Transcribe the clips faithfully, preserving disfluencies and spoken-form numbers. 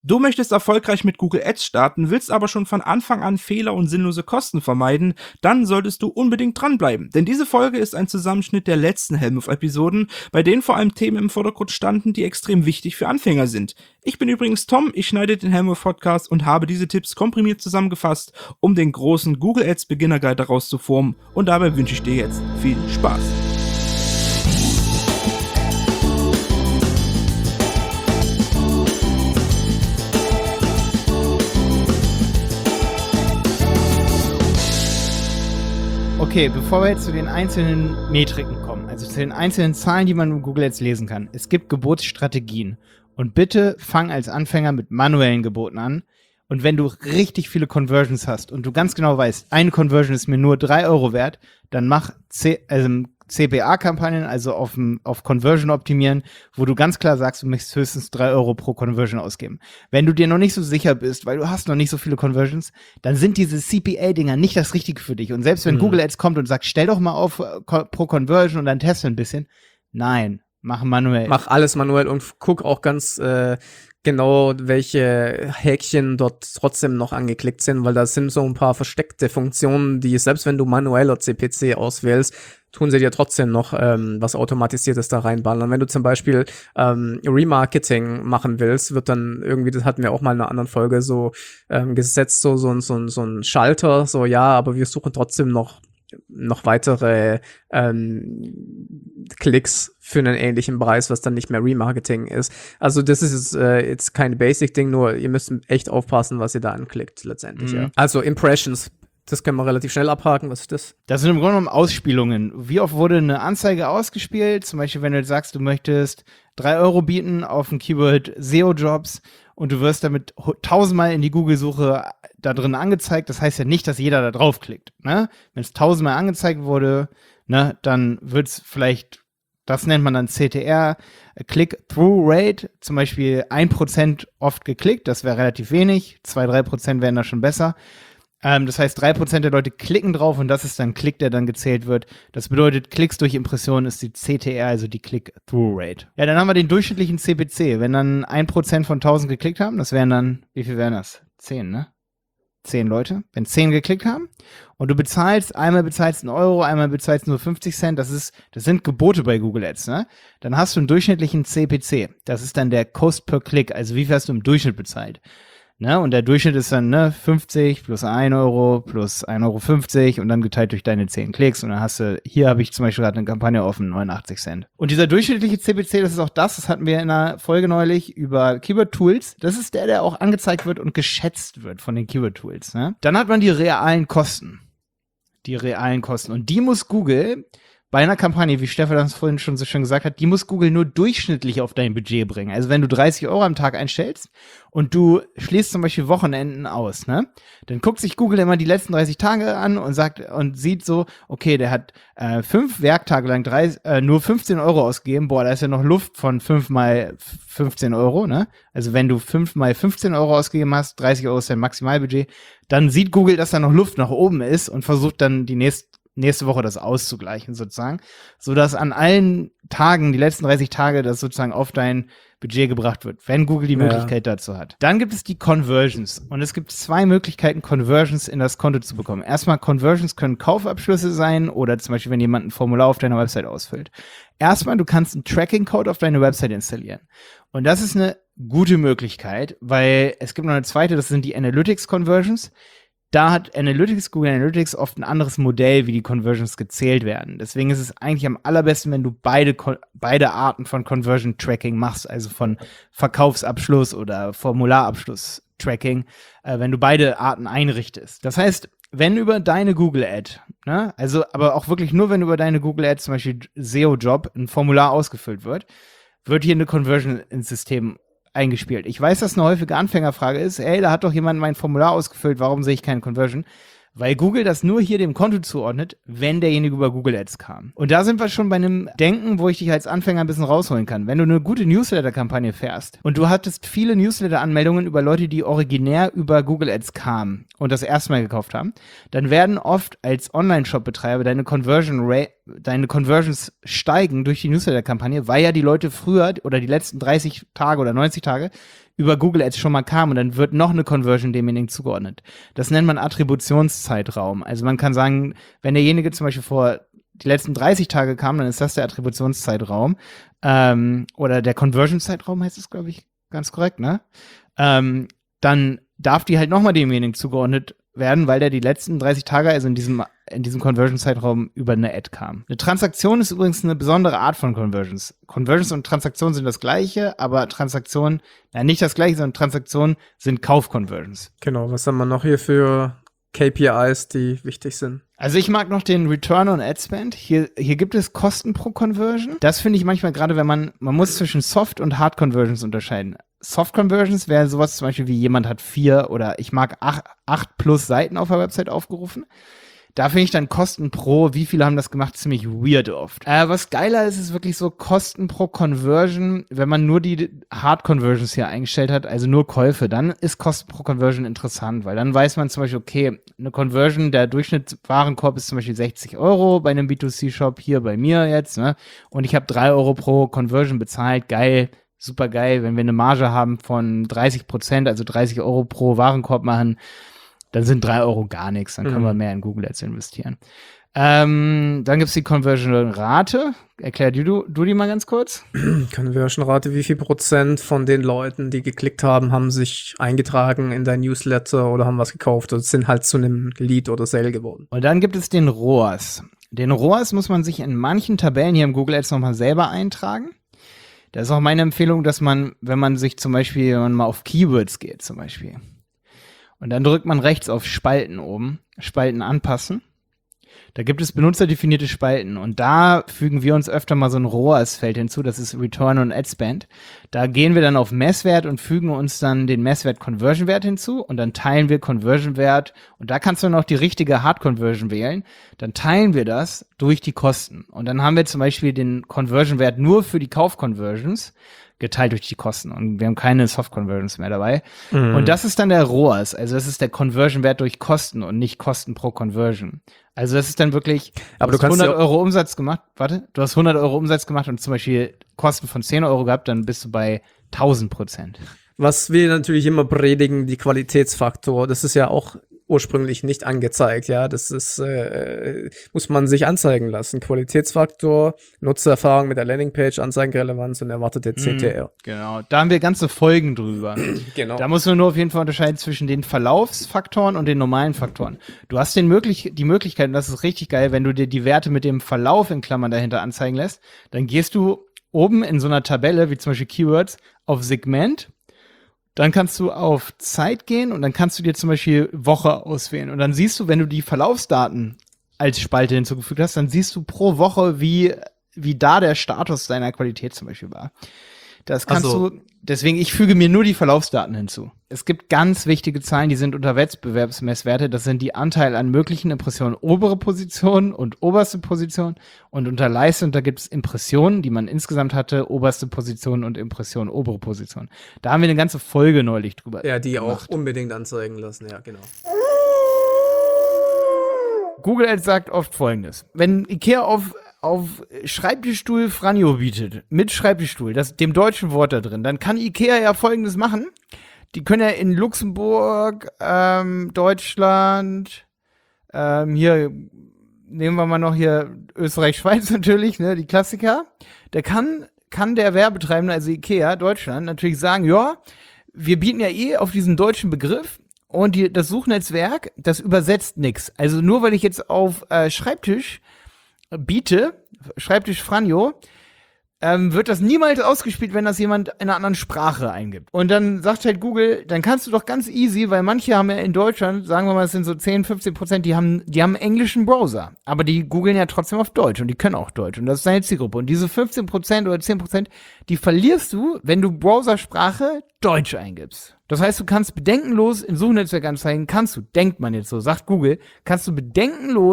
Du möchtest erfolgreich mit Google Ads starten, willst aber schon von Anfang an Fehler und sinnlose Kosten vermeiden, dann solltest du unbedingt dranbleiben. Denn diese Folge ist ein Zusammenschnitt der letzten Helmut-Episoden, bei denen vor allem Themen im Vordergrund standen, die extrem wichtig für Anfänger sind. Ich bin übrigens Tom, ich schneide den Helmut-Podcast und habe diese Tipps komprimiert zusammengefasst, um den großen Google Ads Beginner Guide daraus zu formen. Und dabei wünsche ich dir jetzt viel Spaß. Okay, bevor wir jetzt zu den einzelnen Metriken kommen, also zu den einzelnen Zahlen, die man in Google Ads lesen kann. Es gibt Gebotsstrategien. Und bitte fang als Anfänger mit manuellen Geboten an. Und wenn du richtig viele Conversions hast und du ganz genau weißt, eine Conversion ist mir nur drei Euro wert, dann mach C- also C P A-Kampagnen, also auf, auf Conversion optimieren, wo du ganz klar sagst, du möchtest höchstens drei Euro pro Conversion ausgeben. Wenn du dir noch nicht so sicher bist, weil du hast noch nicht so viele Conversions, dann sind diese C P A-Dinger nicht das Richtige für dich. Und selbst wenn mhm. Google Ads kommt und sagt, stell doch mal auf äh, pro Conversion und dann teste ein bisschen, nein, mach manuell. Mach alles manuell und guck auch ganz äh, genau, welche Häkchen dort trotzdem noch angeklickt sind, weil da sind so ein paar versteckte Funktionen, die selbst wenn du manueller C P C auswählst, tun sie dir trotzdem noch ähm, was Automatisiertes da reinballern. Wenn du zum Beispiel ähm, Remarketing machen willst, wird dann irgendwie, das hatten wir auch mal in einer anderen Folge, so ähm, gesetzt, so, so, so, so ein Schalter, so ja, aber wir suchen trotzdem noch noch weitere ähm, Klicks für einen ähnlichen Preis, was dann nicht mehr Remarketing ist. Also das ist äh, jetzt kein Basic-Ding, nur ihr müsst echt aufpassen, was ihr da anklickt letztendlich. Mhm. Ja. Also Impressions, das können wir relativ schnell abhaken. Was ist das? Das sind im Grunde genommen Ausspielungen. Wie oft wurde eine Anzeige ausgespielt? Zum Beispiel, wenn du sagst, du möchtest drei Euro bieten auf ein Keyword S E O-Jobs und du wirst damit tausendmal in die Google-Suche da drin angezeigt. Das heißt ja nicht, dass jeder da draufklickt. Ne? Wenn es tausendmal angezeigt wurde, ne, dann wird es vielleicht, das nennt man dann C T R, Click-Through-Rate, zum Beispiel ein Prozent oft geklickt. Das wäre relativ wenig. zwei bis drei Prozent wären da schon besser. Ähm, das heißt, drei Prozent der Leute klicken drauf und das ist dann Klick, der dann gezählt wird. Das bedeutet, Klicks durch Impressionen ist die C T R, also die Click-Through-Rate. Ja, dann haben wir den durchschnittlichen C P C. Wenn dann ein Prozent von tausend geklickt haben, das wären dann, wie viel wären das? zehn, ne? zehn Leute. Wenn zehn geklickt haben und du bezahlst, einmal bezahlst einen Euro, einmal bezahlst nur fünfzig Cent, das ist, das sind Gebote bei Google Ads, ne? Dann hast du einen durchschnittlichen C P C. Das ist dann der Cost per Click, also wie viel hast du im Durchschnitt bezahlt? Ne, und der Durchschnitt ist dann ne, fünfzig plus ein Euro plus ein Euro fünfzig und dann geteilt durch deine zehn Klicks. Und dann hast du, hier habe ich zum Beispiel gerade eine Kampagne offen, neunundachtzig Cent. Und dieser durchschnittliche C P C, das ist auch das, das hatten wir in einer Folge neulich über Keyword-Tools. Das ist der, der auch angezeigt wird und geschätzt wird von den Keyword-Tools. Ne? Dann hat man die realen Kosten. Die realen Kosten. Und die muss Google bei einer Kampagne, wie Stefan das vorhin schon so schön gesagt hat, die muss Google nur durchschnittlich auf dein Budget bringen. Also wenn du dreißig Euro am Tag einstellst und du schließt zum Beispiel Wochenenden aus, ne, dann guckt sich Google immer die letzten dreißig Tage an und sagt und sieht so, okay, der hat äh, fünf Werktage lang drei, äh, nur fünfzehn Euro ausgegeben. Boah, da ist ja noch Luft von fünf mal fünfzehn Euro, ne? Also wenn du fünf mal fünfzehn Euro ausgegeben hast, dreißig Euro ist dein Maximalbudget, dann sieht Google, dass da noch Luft nach oben ist und versucht dann die nächste nächste Woche das auszugleichen sozusagen, sodass an allen Tagen, die letzten dreißig Tage, das sozusagen auf dein Budget gebracht wird, wenn Google die Möglichkeit ja. dazu hat. Dann gibt es die Conversions und es gibt zwei Möglichkeiten, Conversions in das Konto zu bekommen. Erstmal, Conversions können Kaufabschlüsse sein oder zum Beispiel, wenn jemand ein Formular auf deiner Website ausfüllt. Erstmal, du kannst einen Tracking-Code auf deine Website installieren und das ist eine gute Möglichkeit, weil es gibt noch eine zweite, das sind die Analytics-Conversions. Da hat Analytics, Google Analytics oft ein anderes Modell, wie die Conversions gezählt werden. Deswegen ist es eigentlich am allerbesten, wenn du beide, beide Arten von Conversion Tracking machst, also von Verkaufsabschluss oder Formularabschluss Tracking, äh, wenn du beide Arten einrichtest. Das heißt, wenn über deine Google Ad, ne, also aber auch wirklich nur, wenn über deine Google Ad zum Beispiel S E O-Job ein Formular ausgefüllt wird, wird hier eine Conversion ins System eingespielt. Ich weiß, dass eine häufige Anfängerfrage ist, ey, da hat doch jemand mein Formular ausgefüllt, warum sehe ich keine Conversion? Weil Google das nur hier dem Konto zuordnet, wenn derjenige über Google Ads kam. Und da sind wir schon bei einem Denken, wo ich dich als Anfänger ein bisschen rausholen kann. Wenn du eine gute Newsletter-Kampagne fährst und du hattest viele Newsletter-Anmeldungen über Leute, die originär über Google Ads kamen und das erste Mal gekauft haben, dann werden oft als Online-Shop-Betreiber deine Conversion Rate, deine Conversions steigen durch die Newsletter-Kampagne, weil ja die Leute früher oder die letzten dreißig Tage oder neunzig Tage über Google Ads schon mal kam und dann wird noch eine Conversion demjenigen zugeordnet. Das nennt man Attributionszeitraum. Also man kann sagen, wenn derjenige zum Beispiel vor die letzten dreißig Tage kam, dann ist das der Attributionszeitraum. Ähm, oder der Conversion-Zeitraum heißt es, glaube ich, ganz korrekt, ne? Ähm, dann darf die halt nochmal demjenigen zugeordnet werden, weil der die letzten dreißig Tage, also in diesem, in diesem Conversion-Zeitraum, über eine Ad kam. Eine Transaktion ist übrigens eine besondere Art von Conversions. Conversions und Transaktionen sind das gleiche, aber Transaktionen, ja nicht das gleiche, sondern Transaktionen sind Kauf-Conversions. Genau, was haben wir noch hier für K P Is, die wichtig sind? Also ich mag noch den Return on Ad Spend. Hier, hier gibt es Kosten pro Conversion. Das finde ich manchmal gerade, wenn man, man muss zwischen Soft- und Hard-Conversions unterscheiden. Soft-Conversions wäre sowas zum Beispiel wie jemand hat vier oder ich mag acht, acht plus Seiten auf der Website aufgerufen. Da finde ich dann Kosten pro, wie viele haben das gemacht, ziemlich weird oft. Äh, was geiler ist, ist wirklich so Kosten pro Conversion. Wenn man nur die Hard-Conversions hier eingestellt hat, also nur Käufe, dann ist Kosten pro Conversion interessant, weil dann weiß man zum Beispiel, okay, eine Conversion, der Durchschnittswarenkorb ist zum Beispiel sechzig Euro bei einem B zwei C-Shop, hier bei mir jetzt, ne? Und ich habe drei Euro pro Conversion bezahlt, geil. Super geil, wenn wir eine Marge haben von dreißig Prozent, also dreißig Euro pro Warenkorb machen, dann sind drei Euro gar nichts, dann können mhm. wir mehr in Google Ads investieren. Ähm, dann gibt's die Conversion-Rate. Erklär du, du die mal ganz kurz. Conversion-Rate, wie viel Prozent von den Leuten, die geklickt haben, haben sich eingetragen in dein Newsletter oder haben was gekauft oder sind halt zu einem Lead oder Sale geworden. Und dann gibt es den R O A S. Den R O A S muss man sich in manchen Tabellen hier im Google Ads nochmal selber eintragen. Das ist auch meine Empfehlung, dass man, wenn man sich zum Beispiel, wenn man mal auf Keywords geht zum Beispiel, und dann drückt man rechts auf Spalten oben, Spalten anpassen. Da gibt es benutzerdefinierte Spalten und da fügen wir uns öfter mal so ein R O A S-Feld hinzu, das ist Return on Ad Spend. Da gehen wir dann auf Messwert und fügen uns dann den Messwert Conversion-Wert hinzu und dann teilen wir Conversion-Wert und da kannst du noch die richtige Hard-Conversion wählen. Dann teilen wir das durch die Kosten und dann haben wir zum Beispiel den Conversion-Wert nur für die Kauf-Conversions geteilt durch die Kosten und wir haben keine Soft-Conversions mehr dabei. Mhm. Und das ist dann der R O A S, also das ist der Conversion-Wert durch Kosten und nicht Kosten pro Conversion. Also das ist dann wirklich, aber du, du hast kannst hundert ja Euro Umsatz gemacht, warte, du hast hundert Euro Umsatz gemacht und zum Beispiel Kosten von zehn Euro gehabt, dann bist du bei tausend Prozent. Was wir natürlich immer predigen, die Qualitätsfaktor, das ist ja auch ursprünglich nicht angezeigt, ja, das ist, äh, muss man sich anzeigen lassen. Qualitätsfaktor, Nutzererfahrung mit der Landingpage, Anzeigenrelevanz und erwartete C T R. Genau, da haben wir ganze Folgen drüber. Genau. Da muss man nur auf jeden Fall unterscheiden zwischen den Verlaufsfaktoren und den normalen Faktoren. Du hast den möglich die Möglichkeit, und das ist richtig geil, wenn du dir die Werte mit dem Verlauf in Klammern dahinter anzeigen lässt, dann gehst du oben in so einer Tabelle, wie zum Beispiel Keywords, auf Segment. Dann kannst du auf Zeit gehen und dann kannst du dir zum Beispiel Woche auswählen. Und dann siehst du, wenn du die Verlaufsdaten als Spalte hinzugefügt hast, dann siehst du pro Woche, wie, wie da der Status deiner Qualität zum Beispiel war. Das kannst Ach so. du, deswegen, ich füge mir nur die Verlaufsdaten hinzu. Es gibt ganz wichtige Zahlen, die sind unter Wettbewerbsmesswerte. Das sind die Anteil an möglichen Impressionen obere Position und oberste Position. Und unter Leistung, da gibt es Impressionen, die man insgesamt hatte, oberste Position und Impression, obere Position. Da haben wir eine ganze Folge neulich drüber Ja, die gemacht. auch unbedingt anzeigen lassen, ja, genau. Google Ads sagt oft Folgendes. Wenn Ikea auf auf Schreibtischstuhl Franjo bietet, mit Schreibtischstuhl, das dem deutschen Wort da drin, dann kann Ikea ja Folgendes machen. Die können ja in Luxemburg, ähm, Deutschland, ähm, hier nehmen wir mal noch hier Österreich, Schweiz natürlich, ne, die Klassiker. Da kann, kann der Werbetreibende, also Ikea, Deutschland, natürlich sagen, ja, wir bieten ja eh auf diesen deutschen Begriff und die, das Suchnetzwerk, das übersetzt nix. Also nur weil ich jetzt auf äh, Schreibtisch biete, Schreibtisch Franjo, ähm, wird das niemals ausgespielt, wenn das jemand in einer anderen Sprache eingibt. Und dann sagt halt Google, dann kannst du doch ganz easy, weil manche haben ja in Deutschland, sagen wir mal, es sind so zehn, fünfzehn Prozent, die haben, die haben einen englischen Browser. Aber die googeln ja trotzdem auf Deutsch und die können auch Deutsch. Und das ist deine Zielgruppe. Und diese fünfzehn Prozent oder zehn Prozent, die verlierst du, wenn du Browsersprache Deutsch eingibst. Das heißt, du kannst bedenkenlos in Suchnetzwerkanzeigen, kannst du, denkt man jetzt so, sagt Google, kannst du bedenkenlos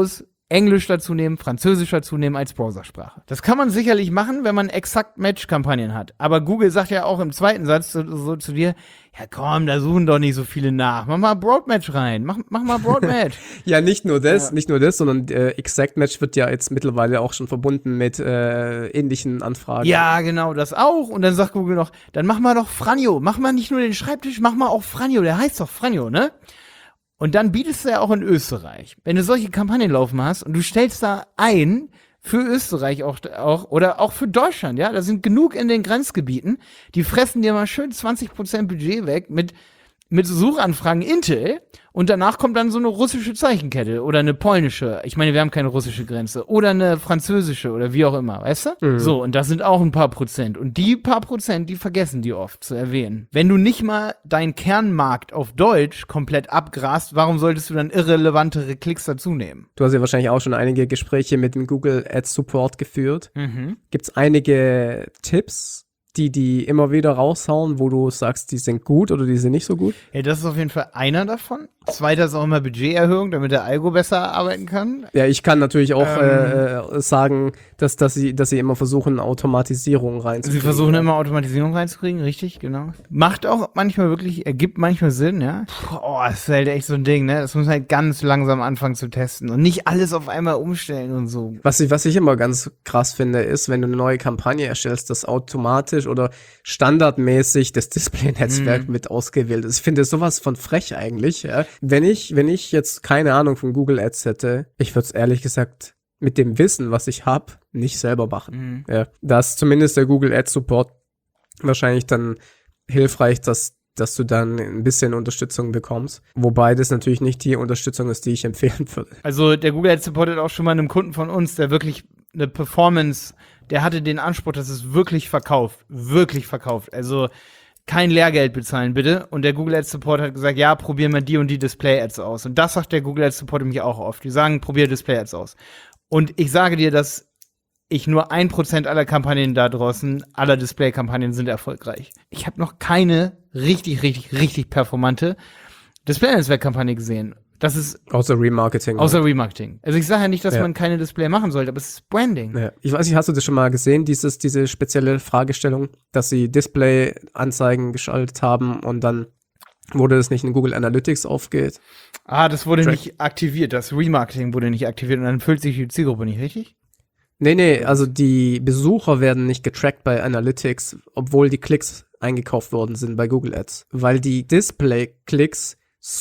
Englisch dazu nehmen, Französisch dazu nehmen als Browsersprache. Das kann man sicherlich machen, wenn man exakt Match-Kampagnen hat. Aber Google sagt ja auch im zweiten Satz so, so zu dir, ja komm, da suchen doch nicht so viele nach. Mach mal Broadmatch rein. Mach, mach mal Broadmatch. Ja, nicht nur das, Ja. nicht nur das, sondern äh, Exact Match wird ja jetzt mittlerweile auch schon verbunden mit äh, ähnlichen Anfragen. Ja, genau, das auch. Und dann sagt Google noch, dann mach mal doch Franjo. Mach mal nicht nur den Schreibtisch, mach mal auch Franjo. Der heißt doch Franjo, ne? Und dann bietest du ja auch in Österreich. Wenn du solche Kampagnen laufen hast und du stellst da ein für Österreich auch, auch oder auch für Deutschland, ja, da sind genug in den Grenzgebieten, die fressen dir mal schön zwanzig Prozent Budget weg mit, mit Suchanfragen Intel und danach kommt dann so eine russische Zeichenkette oder eine polnische, ich meine, wir haben keine russische Grenze, oder eine französische oder wie auch immer, weißt du? Mhm. So, und das sind auch ein paar Prozent. Und die paar Prozent, die vergessen die oft zu erwähnen. Wenn du nicht mal deinen Kernmarkt auf Deutsch komplett abgrast, warum solltest du dann irrelevantere Klicks dazu nehmen? Du hast ja wahrscheinlich auch schon einige Gespräche mit dem Google Ads Support geführt. Mhm. Gibt es einige Tipps, die die immer wieder raushauen, wo du sagst, die sind gut oder die sind nicht so gut? Ja, das ist auf jeden Fall einer davon. Zweiter ist auch immer Budgeterhöhung, damit der Algo besser arbeiten kann. Ja, ich kann natürlich auch Ähm. äh, sagen, dass, dass, sie, dass sie immer versuchen, Automatisierung reinzukriegen. Sie versuchen immer Automatisierung reinzukriegen, richtig, genau. Macht auch manchmal wirklich, ergibt manchmal Sinn, ja. Puh, oh, das ist halt echt so ein Ding, ne? Das muss man halt ganz langsam anfangen zu testen und nicht alles auf einmal umstellen und so. Was ich, was ich immer ganz krass finde, ist, wenn du eine neue Kampagne erstellst, dass automatisch oder standardmäßig das Display-Netzwerk Mhm. mit ausgewählt ist. Ich finde sowas von frech eigentlich. Ja. Wenn ich, wenn ich jetzt keine Ahnung von Google Ads hätte, ich würde es ehrlich gesagt mit dem Wissen, was ich habe, nicht selber machen. Mhm. Ja. Da ist zumindest der Google Ads Support wahrscheinlich dann hilfreich, dass dass du dann ein bisschen Unterstützung bekommst. Wobei das natürlich nicht die Unterstützung ist, die ich empfehlen würde. Also der Google Ads Support hat auch schon mal einem Kunden von uns, der wirklich eine Performance, der hatte den Anspruch, dass es wirklich verkauft. Wirklich verkauft. Also kein Lehrgeld bezahlen, bitte. Und der Google Ads Support hat gesagt, ja, probier mal die und die Display-Ads aus. Und das sagt der Google Ads Support nämlich auch oft. Die sagen, probier Display-Ads aus. Und ich sage dir, dass ich nur ein Prozent aller Kampagnen da draußen, aller Display-Kampagnen sind erfolgreich. Ich habe noch keine richtig, richtig, richtig performante Display-Netzwerk-Kampagne gesehen. Das ist Außer Remarketing. außer Remarketing. Also ich sage ja nicht, dass Ja. man keine Display machen sollte, aber es ist Branding. Ja. Ich weiß nicht, hast du das schon mal gesehen, dieses, diese spezielle Fragestellung, dass sie Display-Anzeigen geschaltet haben und dann wurde es nicht in Google Analytics aufgeht? Ah, das wurde Track. nicht aktiviert. Das Remarketing wurde nicht aktiviert und dann füllt sich die Zielgruppe nicht, richtig? Nee, nee, also die Besucher werden nicht getrackt bei Analytics, obwohl die Klicks eingekauft worden sind bei Google Ads, weil die Display-Klicks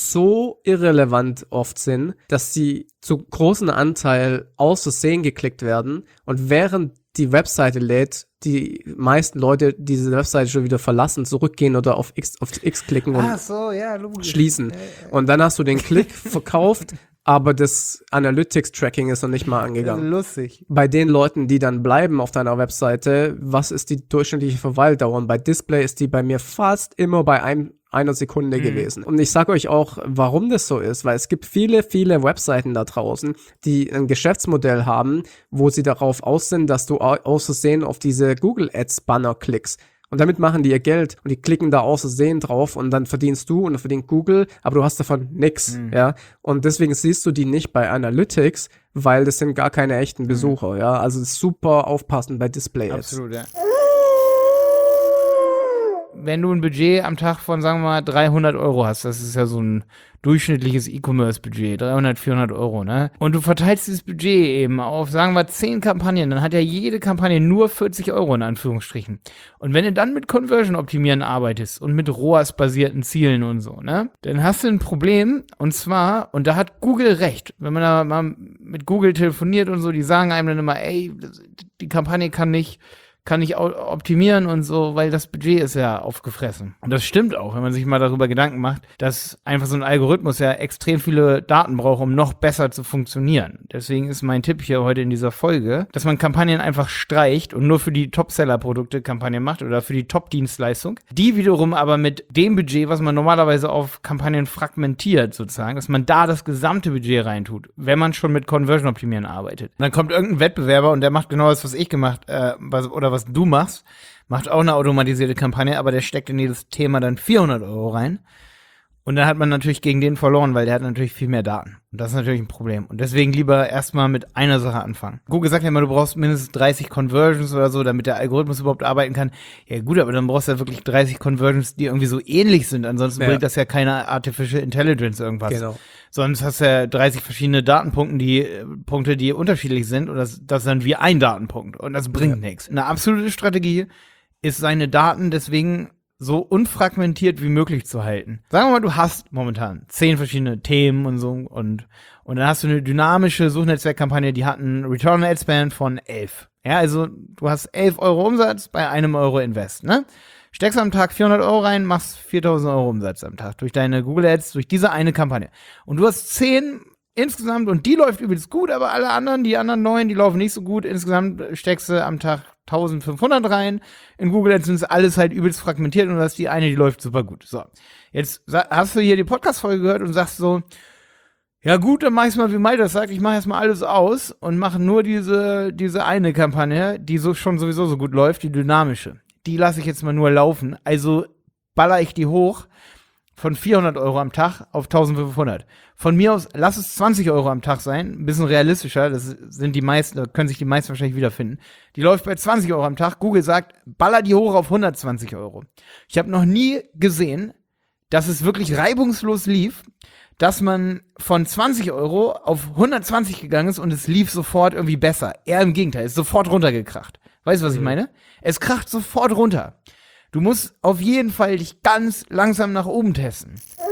so irrelevant oft sind, dass sie zu großen Anteil aus Versehen geklickt werden und während die Webseite lädt, die meisten Leute diese Webseite schon wieder verlassen, zurückgehen oder auf X, auf X klicken und so, ja, logisch. schließen. Und dann hast du den Klick verkauft, aber das Analytics-Tracking ist noch nicht mal angegangen. Lustig. Bei den Leuten, die dann bleiben auf deiner Webseite, was ist die durchschnittliche Verweildauer? Und bei Display ist die bei mir fast immer bei ein, einer Sekunde Mhm. gewesen. Und ich sage euch auch, warum das so ist, weil es gibt viele, viele Webseiten da draußen, die ein Geschäftsmodell haben, wo sie darauf aus sind, dass du au- aus Versehen auf diese Google Ads Banner klickst. Und damit machen die ihr Geld und die klicken da aus Versehen drauf und dann verdienst du und dann verdient Google, aber du hast davon nix, Mhm. ja. Und deswegen siehst du die nicht bei Analytics, weil das sind gar keine echten Besucher, ja. Also super aufpassen bei Display Ads. Absolut, ja. Wenn du ein Budget am Tag von, sagen wir mal, dreihundert Euro hast, das ist ja so ein durchschnittliches E-Commerce-Budget, dreihundert, vierhundert Euro, ne? Und du verteilst dieses Budget eben auf, sagen wir, zehn Kampagnen, dann hat ja jede Kampagne nur vierzig Euro in Anführungsstrichen. Und wenn du dann mit Conversion-Optimieren arbeitest und mit R O A S-basierten Zielen und so, ne? Dann hast du ein Problem, und zwar, und da hat Google recht, wenn man da mal mit Google telefoniert und so, die sagen einem dann immer, ey, die Kampagne kann nicht kann ich optimieren und so, weil das Budget ist ja aufgefressen. Und das stimmt auch, wenn man sich mal darüber Gedanken macht, dass einfach so ein Algorithmus ja extrem viele Daten braucht, um noch besser zu funktionieren. Deswegen ist mein Tipp hier heute in dieser Folge, dass man Kampagnen einfach streicht und nur für die Top-Seller-Produkte Kampagnen macht oder für die Top-Dienstleistung. Die wiederum aber mit dem Budget, was man normalerweise auf Kampagnen fragmentiert sozusagen, dass man da das gesamte Budget reintut, wenn man schon mit Conversion-Optimieren arbeitet. Und dann kommt irgendein Wettbewerber und der macht genau das, was ich gemacht, äh, was, oder was was du machst, macht auch eine automatisierte Kampagne, aber der steckt in jedes Thema dann vierhundert Euro rein. Und dann hat man natürlich gegen den verloren, weil der hat natürlich viel mehr Daten. Und das ist natürlich ein Problem. Und deswegen lieber erstmal mit einer Sache anfangen. Google sagt ja immer, du brauchst mindestens dreißig Conversions oder so, damit der Algorithmus überhaupt arbeiten kann. Ja gut, aber dann brauchst du ja wirklich dreißig Conversions, die irgendwie so ähnlich sind. Ansonsten ja. bringt das ja keine Artificial Intelligence irgendwas. Genau. Sonst hast du ja dreißig verschiedene Datenpunkte, die Punkte, die unterschiedlich sind. Und das, das ist dann wie ein Datenpunkt. Und das bringt ja. nichts. Eine absolute Strategie ist, seine Daten deswegen so unfragmentiert wie möglich zu halten. Sagen wir mal, du hast momentan zehn verschiedene Themen und so und und dann hast du eine dynamische Suchnetzwerkkampagne, die hat einen Return on Ad Spend von elf. Ja, also du hast elf Euro Umsatz bei einem Euro Invest, ne? Steckst am Tag vierhundert Euro rein, machst viertausend Euro Umsatz am Tag durch deine Google Ads, durch diese eine Kampagne. Und du hast zehn insgesamt und die läuft übrigens gut, aber alle anderen, die anderen neun, die laufen nicht so gut. Insgesamt steckst du am Tag eintausendfünfhundert rein. In Google Ads ist alles halt übelst fragmentiert und du hast die eine, die läuft super gut. So, jetzt hast du hier die Podcast-Folge gehört und sagst so, ja gut, dann mach ich's mal, wie Malte das sagt, ich mache erstmal alles aus und mache nur diese, diese eine Kampagne, die so schon sowieso so gut läuft, die dynamische. Die lasse ich jetzt mal nur laufen. Also baller ich die hoch von vierhundert Euro am Tag auf eintausendfünfhundert. Von mir aus, lass es zwanzig Euro am Tag sein, ein bisschen realistischer, das sind die meisten, da können sich die meisten wahrscheinlich wiederfinden. Die läuft bei zwanzig Euro am Tag, Google sagt, baller die hoch auf hundertzwanzig Euro. Ich habe noch nie gesehen, dass es wirklich reibungslos lief, dass man von zwanzig Euro auf hundertzwanzig gegangen ist und es lief sofort irgendwie besser. Eher im Gegenteil, ist sofort runtergekracht. Weißt du, was ich meine? Es kracht sofort runter. Du musst auf jeden Fall dich ganz langsam nach oben testen.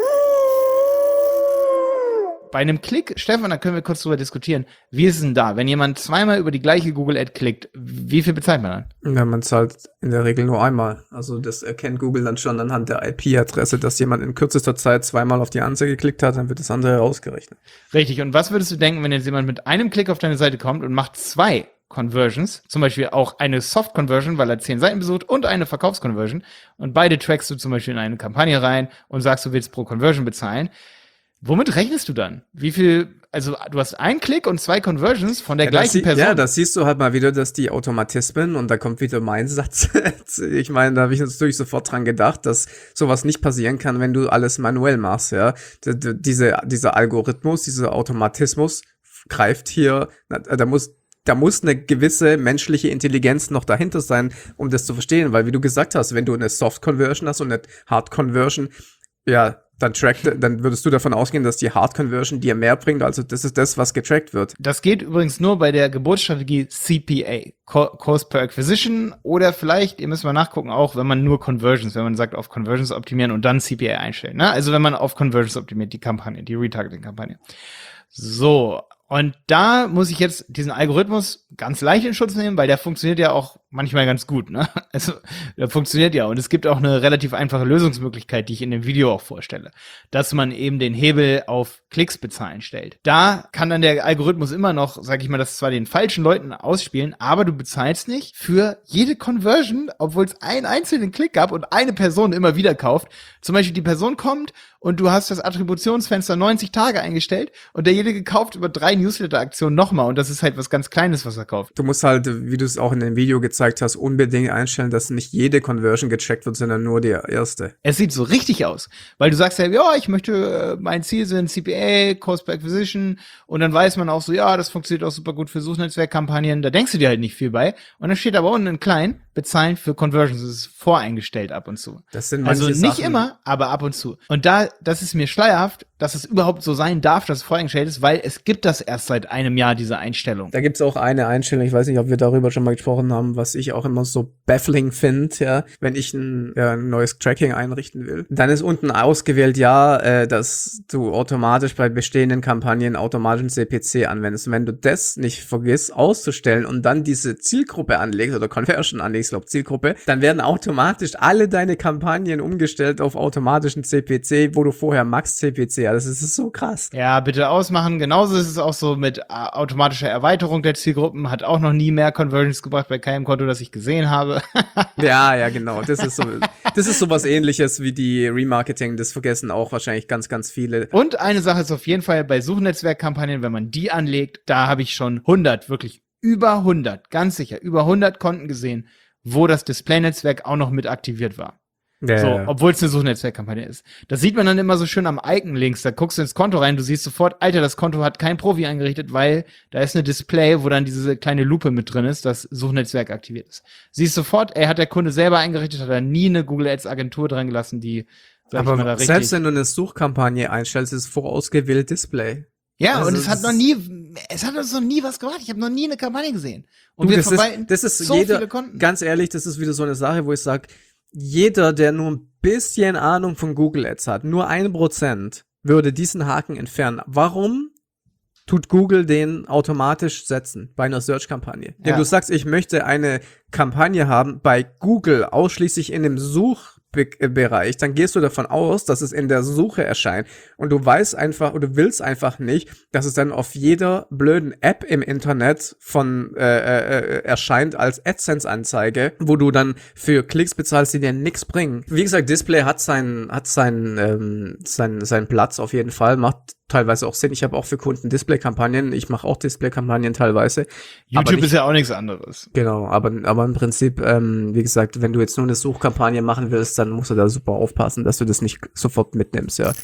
Bei einem Klick, Stefan, da können wir kurz drüber diskutieren. Wie ist es denn da? Wenn jemand zweimal über die gleiche Google-Ad klickt, wie viel bezahlt man dann? Ja, man zahlt in der Regel nur einmal. Also das erkennt Google dann schon anhand der I P-Adresse, dass jemand in kürzester Zeit zweimal auf die Anzeige geklickt hat, dann wird das andere rausgerechnet. Richtig. Und was würdest du denken, wenn jetzt jemand mit einem Klick auf deine Seite kommt und macht zwei Conversions, zum Beispiel auch eine Soft-Conversion, weil er zehn Seiten besucht und eine Verkaufs-Conversion und beide trackst du zum Beispiel in eine Kampagne rein und sagst, du willst pro Conversion bezahlen. Womit rechnest du dann? Wie viel, also du hast einen Klick und zwei Conversions von der ja, gleichen sie- Person. Ja, das siehst du halt mal wieder, dass die Automatismen, und da kommt wieder mein Satz, ich meine, da habe ich natürlich sofort dran gedacht, dass sowas nicht passieren kann, wenn du alles manuell machst, ja. D- d- Diese, dieser Algorithmus, dieser Automatismus greift hier, na, da muss Da muss eine gewisse menschliche Intelligenz noch dahinter sein, um das zu verstehen, weil wie du gesagt hast, wenn du eine Soft-Conversion hast und eine Hard-Conversion, ja, dann trackt, dann würdest du davon ausgehen, dass die Hard-Conversion dir mehr bringt, also das ist das, was getrackt wird. Das geht übrigens nur bei der Geburtsstrategie C P A, Co- Cost per Acquisition, oder vielleicht, ihr müsst mal nachgucken, auch wenn man nur Conversions, wenn man sagt, auf Conversions optimieren und dann C P A einstellen, ne? Also wenn man auf Conversions optimiert, die Kampagne, die Retargeting-Kampagne. So, und da muss ich jetzt diesen Algorithmus ganz leicht in Schutz nehmen, weil der funktioniert ja auch manchmal ganz gut, ne? Also, der funktioniert ja. Und es gibt auch eine relativ einfache Lösungsmöglichkeit, die ich in dem Video auch vorstelle, dass man eben den Hebel auf Klicks bezahlen stellt. Da kann dann der Algorithmus immer noch, sag ich mal, das zwar den falschen Leuten ausspielen, aber du bezahlst nicht für jede Conversion, obwohl es einen einzelnen Klick gab und eine Person immer wieder kauft. Zum Beispiel die Person kommt und du hast das Attributionsfenster neunzig Tage eingestellt und derjenige kauft über drei Newsletter-Aktionen nochmal und das ist halt was ganz Kleines, was er kauft. Du musst halt, wie du es auch in dem Video gezeigt hast, unbedingt einstellen, dass nicht jede Conversion gecheckt wird, sondern nur die erste. Es sieht so richtig aus, weil du sagst ja, ja, ich möchte, äh, mein Ziel sind C P A, Cost per Acquisition und dann weiß man auch so, ja, das funktioniert auch super gut für Suchnetzwerkkampagnen, da denkst du dir halt nicht viel bei und dann steht aber unten in klein, bezahlen für Conversions, das ist voreingestellt ab und zu. Das sind Also manche nicht Sachen- immer, aber ab und zu. Und da, das ist mir schleierhaft, dass es überhaupt so sein darf, dass es voreingestellt ist, weil es gibt das erst seit einem Jahr, diese Einstellung. Da gibt's auch eine Einstellung, ich weiß nicht, ob wir darüber schon mal gesprochen haben, was ich auch immer so baffling finde, ja, wenn ich ein, ja, ein neues Tracking einrichten will. Dann ist unten ausgewählt, ja, äh, dass du automatisch bei bestehenden Kampagnen automatischen C P C anwendest. Und wenn du das nicht vergisst auszustellen und dann diese Zielgruppe anlegst oder Conversion anlegst, glaube Zielgruppe, dann werden automatisch alle deine Kampagnen umgestellt auf automatischen C P C, wo du vorher Max C P C hattest. Das ist so krass. Ja, bitte ausmachen. Genauso ist es auch so mit äh, automatischer Erweiterung der Zielgruppen. Hat auch noch nie mehr Conversions gebracht bei keinem Konto, das ich gesehen habe. Ja, ja, genau. Das ist so, das ist sowas Ähnliches wie die Remarketing. Das vergessen auch wahrscheinlich ganz, ganz viele. Und eine Sache ist auf jeden Fall bei Suchnetzwerkkampagnen, wenn man die anlegt, da habe ich schon hundert, wirklich über hundert, ganz sicher, über hundert Konten gesehen, wo das Display-Netzwerk auch noch mit aktiviert war. Ja, so, ja, ja. obwohl es eine Suchnetzwerkkampagne ist. Das sieht man dann immer so schön am Icon links. Da guckst du ins Konto rein, du siehst sofort, Alter, das Konto hat kein Profi eingerichtet, weil da ist eine Display, wo dann diese kleine Lupe mit drin ist, das Suchnetzwerk aktiviert ist. Siehst sofort, ey, hat der Kunde selber eingerichtet, hat er nie eine Google Ads Agentur dran gelassen, die, sag ich mal, da Aber richtig. selbst wenn du eine Suchkampagne einstellst, ist es vorausgewählt Display. Ja, Also und es das hat noch ist- nie, es hat uns noch nie was gemacht. Ich habe noch nie eine Kampagne gesehen. Und Du, wir das, ist, verwalten das ist so jeder, viele Konten. ganz ehrlich, das ist wieder so eine Sache, wo ich sage, jeder, der nur ein bisschen Ahnung von Google Ads hat, nur ein Prozent, würde diesen Haken entfernen. Warum tut Google den automatisch setzen bei einer Search-Kampagne? Wenn Ja. du sagst, ich möchte eine Kampagne haben bei Google ausschließlich in dem Suchbereich, dann gehst du davon aus, dass es in der Suche erscheint und du weißt einfach oder du willst einfach nicht, dass es dann auf jeder blöden App im Internet von äh, äh, erscheint als AdSense-Anzeige, wo du dann für Klicks bezahlst, die dir nichts bringen. Wie gesagt, Display hat seinen hat seinen ähm, seinen seinen Platz auf jeden Fall, macht teilweise auch Sinn. Ich habe auch für Kunden Display-Kampagnen, ich mache auch Display-Kampagnen teilweise. aber YouTube nicht- ist ja auch nichts anderes. Genau, aber, aber im Prinzip, ähm, wie gesagt, wenn du jetzt nur eine Suchkampagne machen willst, dann musst du da super aufpassen, dass du das nicht sofort mitnimmst, ja.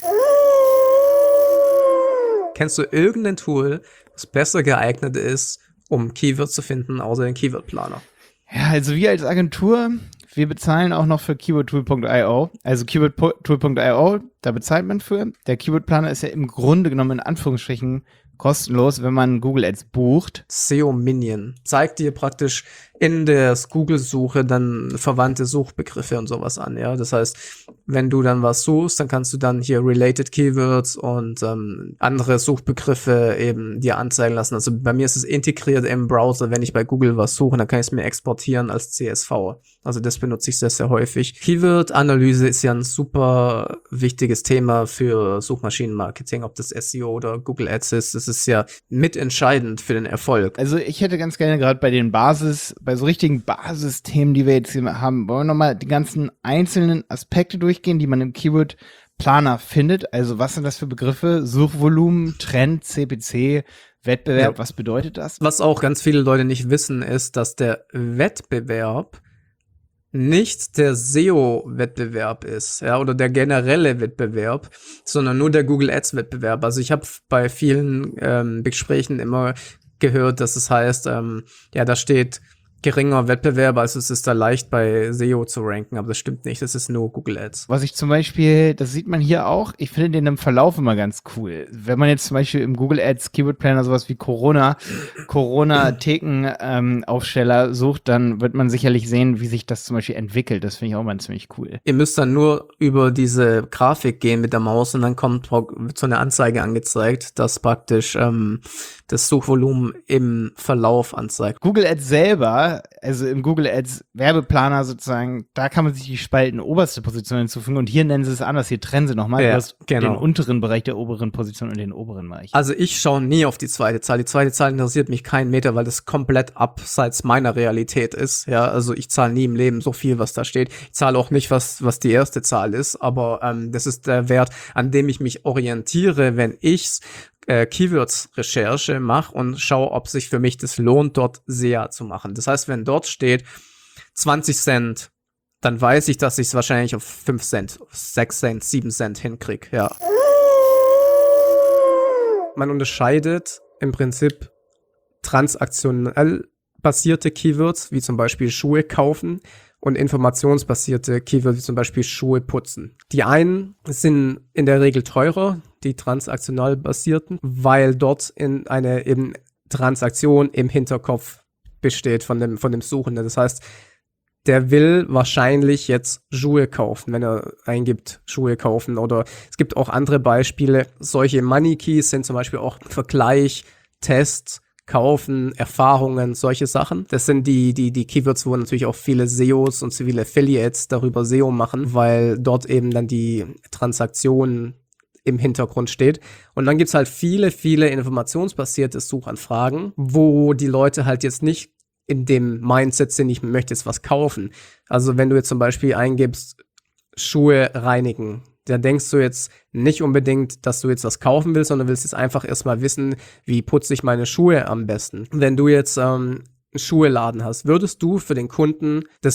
Kennst du irgendein Tool, was besser geeignet ist, um Keywords zu finden, außer den Keyword-Planer? Ja, also wir als Agentur, wir bezahlen auch noch für keywordtool punkt io. Also keywordtool punkt io, da bezahlt man für. Der Keyword-Planer ist ja im Grunde genommen in Anführungsstrichen kostenlos, wenn man Google Ads bucht. S E O Minion zeigt dir praktisch in der Google-Suche dann verwandte Suchbegriffe und sowas an, ja. Das heißt, wenn du dann was suchst, dann kannst du dann hier Related Keywords und ähm, andere Suchbegriffe eben dir anzeigen lassen. Also bei mir ist es integriert im Browser. Wenn ich bei Google was suche, dann kann ich es mir exportieren als C S V. Also das benutze ich sehr, sehr häufig. Keyword-Analyse ist ja ein super wichtiges Thema für Suchmaschinenmarketing, ob das S E O oder Google Ads ist. Das ist ja mitentscheidend für den Erfolg. Also ich hätte ganz gerne gerade bei den Basis, bei so richtigen Basisthemen, die wir jetzt hier haben, wollen wir nochmal die ganzen einzelnen Aspekte durchgehen, die man im Keyword-Planer findet. Also was sind das für Begriffe? Suchvolumen, Trend, C P C, Wettbewerb, Ja. was bedeutet das? Was auch ganz viele Leute nicht wissen, ist, dass der Wettbewerb nicht der S E O-Wettbewerb ist, ja, oder der generelle Wettbewerb, sondern nur der Google Ads-Wettbewerb. Also ich habe bei vielen ähm, Gesprächen immer gehört, dass es heißt, ähm, ja, da steht geringer Wettbewerb, also es ist da leicht bei S E O zu ranken, aber das stimmt nicht, das ist nur Google Ads. Was ich zum Beispiel, das sieht man hier auch, ich finde den im Verlauf immer ganz cool. Wenn man jetzt zum Beispiel im Google Ads Keyword Planner sowas wie Corona, Corona-Theken-Aufsteller sucht, dann wird man sicherlich sehen, wie sich das zum Beispiel entwickelt. Das finde ich auch mal ziemlich cool. Ihr müsst dann nur über diese Grafik gehen mit der Maus und dann kommt wird so eine Anzeige angezeigt, dass praktisch ähm, das Suchvolumen im Verlauf anzeigt. Google Ads selber, also im Google Ads Werbeplaner sozusagen, da kann man sich die Spalten oberste Position hinzufügen und hier nennen sie es anders, hier trennen sie nochmal. Ja, Du hast genau. den unteren Bereich der oberen Position und den oberen Bereich. Also ich schaue nie auf die zweite Zahl. Die zweite Zahl interessiert mich keinen Meter, weil das komplett abseits meiner Realität ist. Ja, also ich zahle nie im Leben so viel, was da steht. Ich zahle auch nicht, was was die erste Zahl ist, aber ähm, das ist der Wert, an dem ich mich orientiere, wenn ich äh, Keywords-Recherche mache und schaue, ob sich für mich das lohnt, dort S E A zu machen. Das heißt, wenn dort steht zwanzig Cent, dann weiß ich, dass ich es wahrscheinlich auf fünf Cent, sechs Cent, sieben Cent hinkriege, ja. Man unterscheidet im Prinzip transaktionell basierte Keywords, wie zum Beispiel Schuhe kaufen, und informationsbasierte Keywords, wie zum Beispiel Schuhe putzen. Die einen sind in der Regel teurer, die transaktional basierten, weil dort in eine eben Transaktion im Hinterkopf besteht von dem, von dem Suchenden. Das heißt, der will wahrscheinlich jetzt Schuhe kaufen, wenn er eingibt, Schuhe kaufen. Oder es gibt auch andere Beispiele. Solche Money Keys sind zum Beispiel auch Vergleich, Test, Kaufen, Erfahrungen, solche Sachen. Das sind die, die, die Keywords, wo natürlich auch viele S E Os und viele Affiliates darüber S E O machen, weil dort eben dann die Transaktion im Hintergrund steht. Und dann gibt's halt viele, viele informationsbasierte Suchanfragen, wo die Leute halt jetzt nicht in dem Mindset sind, ich möchte jetzt was kaufen. Also wenn du jetzt zum Beispiel eingibst, Schuhe reinigen, da denkst du jetzt nicht unbedingt, dass du jetzt was kaufen willst, sondern willst jetzt einfach erstmal wissen, wie putze ich meine Schuhe am besten. Wenn du jetzt ähm, einen Schuheladen hast, würdest du für den Kunden das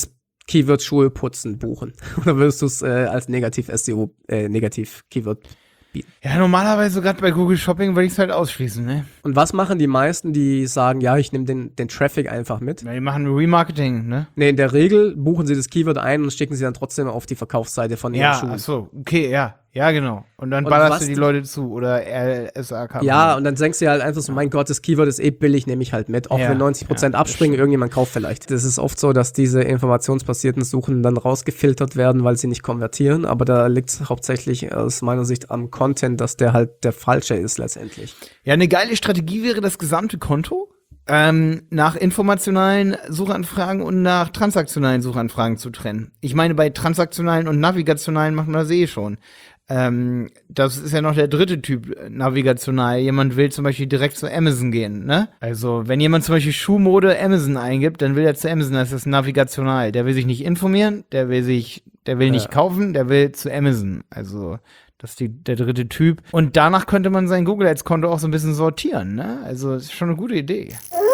Keyword Schulputzen buchen? Oder würdest du es äh, als Negativ-S E O, äh, Negativ-Keyword bieten? Ja, normalerweise gerade bei Google Shopping würde ich es halt ausschließen, ne? Und was machen die meisten, die sagen, ja, ich nehme den, den Traffic einfach mit? Ja, die machen Remarketing, ne? Nee, in der Regel buchen sie das Keyword ein und schicken sie dann trotzdem auf die Verkaufsseite von ihren Ja, Schuhen. ach so, okay, ja. Ja, genau. Und dann Und ballerst was du die die- Leute zu oder R S A K. Ja, und dann denkst du dir halt einfach so, mein Gott, das Keyword ist eh billig, nehme ich halt mit. Auch Ja, wenn neunzig Prozent ja, das abspringen, stimmt. irgendjemand kauft vielleicht. Das ist oft so, dass diese informationsbasierten Suchen dann rausgefiltert werden, weil sie nicht konvertieren. Aber da liegt es hauptsächlich aus meiner Sicht am Content, dass der halt der falsche ist letztendlich. Ja, eine geile Strategie wäre das gesamte Konto ähm, nach informationalen Suchanfragen und nach transaktionalen Suchanfragen zu trennen. Ich meine, bei transaktionalen und navigationalen machen wir das eh schon. Ähm, das ist ja noch der dritte Typ äh, navigational. Jemand will zum Beispiel direkt zu Amazon gehen, ne? Also, wenn jemand zum Beispiel Schuhmode Amazon eingibt, dann will er zu Amazon, das ist navigational. Der will sich nicht informieren, der will sich, der will nicht Ja. kaufen, der will zu Amazon. Also, das ist die, der dritte Typ. Und danach könnte man sein Google Ads Konto auch so ein bisschen sortieren, ne? Also, das ist schon eine gute Idee.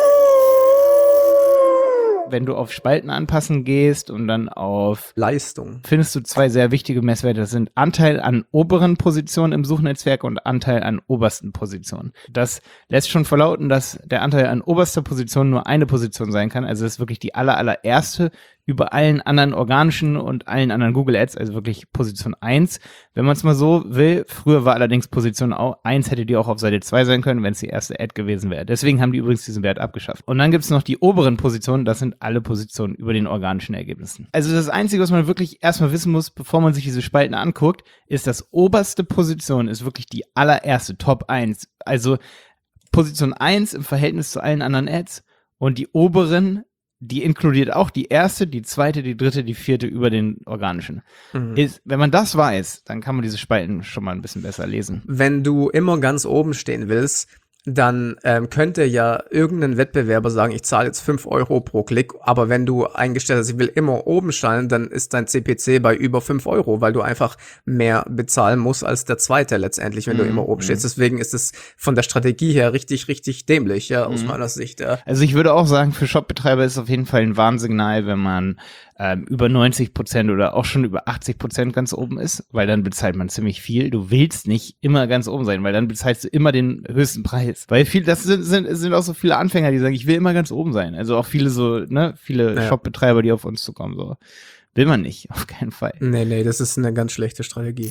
Wenn du auf Spalten anpassen gehst und dann auf Leistung. findest du zwei sehr wichtige Messwerte. Das sind Anteil an oberen Positionen im Suchnetzwerk und Anteil an obersten Positionen. Das lässt schon verlauten, dass der Anteil an oberster Position nur eine Position sein kann. Also das ist wirklich die aller, allererste über allen anderen organischen und allen anderen Google Ads, also wirklich Position eins. Wenn man es mal so will, früher war allerdings Position eins, hätte die auch auf Seite zwei sein können, wenn es die erste Ad gewesen wäre. Deswegen haben die übrigens diesen Wert abgeschafft. Und dann gibt es noch die oberen Positionen, das sind alle Positionen über den organischen Ergebnissen. Also das Einzige, was man wirklich erstmal wissen muss, bevor man sich diese Spalten anguckt, ist, dass oberste Position ist wirklich die allererste, Top eins. Also Position eins im Verhältnis zu allen anderen Ads und die oberen, die inkludiert auch die erste, die zweite, die dritte, die vierte über den organischen. Mhm. Ist, wenn man das weiß, dann kann man diese Spalten schon mal ein bisschen besser lesen. Wenn du immer ganz oben stehen willst, dann ähm, könnte ja irgendein Wettbewerber sagen, ich zahle jetzt fünf Euro pro Klick, aber wenn du eingestellt hast, ich will immer oben stehen, dann ist dein C P C bei über fünf Euro, weil du einfach mehr bezahlen musst als der Zweite letztendlich, wenn du Mhm, immer oben stehst. Deswegen ist es von der Strategie her richtig, richtig dämlich, ja, aus Mhm. meiner Sicht. Ja. Also ich würde auch sagen, für Shopbetreiber ist es auf jeden Fall ein Warnsignal, wenn man ähm, über neunzig Prozent oder auch schon über achtzig Prozent ganz oben ist, weil dann bezahlt man ziemlich viel. Du willst nicht immer ganz oben sein, weil dann bezahlst du immer den höchsten Preis. Weil viel, das sind, sind, sind auch so viele Anfänger, die sagen, ich will immer ganz oben sein. Also auch viele so, ne, viele Ja. Shopbetreiber, die auf uns zukommen, so. Will man nicht, auf keinen Fall. Nee, nee, das ist eine ganz schlechte Strategie.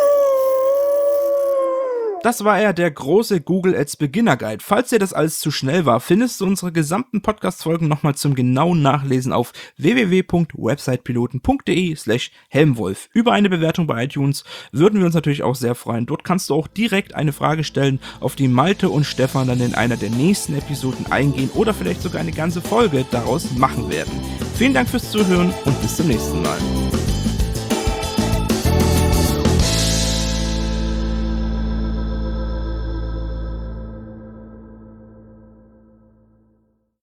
Das war er, der große Google Ads Beginner Guide. Falls dir das alles zu schnell war, findest du unsere gesamten Podcast-Folgen nochmal zum genauen Nachlesen auf w w w punkt websitepiloten punkt d e slash helmwolf. Über eine Bewertung bei iTunes würden wir uns natürlich auch sehr freuen. Dort kannst du auch direkt eine Frage stellen, auf die Malte und Stefan dann in einer der nächsten Episoden eingehen oder vielleicht sogar eine ganze Folge daraus machen werden. Vielen Dank fürs Zuhören und bis zum nächsten Mal.